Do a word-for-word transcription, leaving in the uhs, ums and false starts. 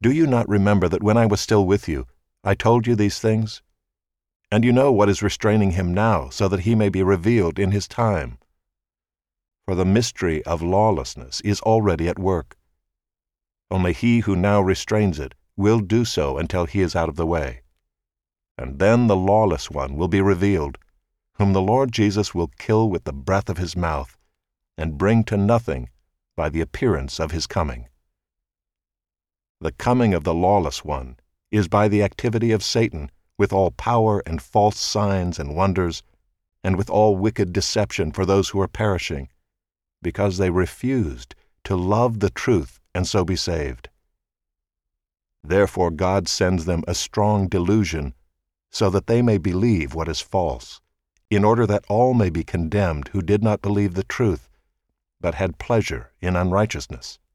Do you not remember that when I was still with you, I told you these things? And you know what is restraining him now, so that he may be revealed in his time. For the mystery of lawlessness is already at work. Only he who now restrains it will do so until he is out of the way. And then the lawless one will be revealed, whom the Lord Jesus will kill with the breath of his mouth, and bring to nothing by the appearance of his coming. The coming of the lawless one is by the activity of Satan, with all power and false signs and wonders, and with all wicked deception for those who are perishing, because they refused to love the truth and so be saved. Therefore God sends them a strong delusion, so that they may believe what is false, in order that all may be condemned who did not believe the truth, but had pleasure in unrighteousness.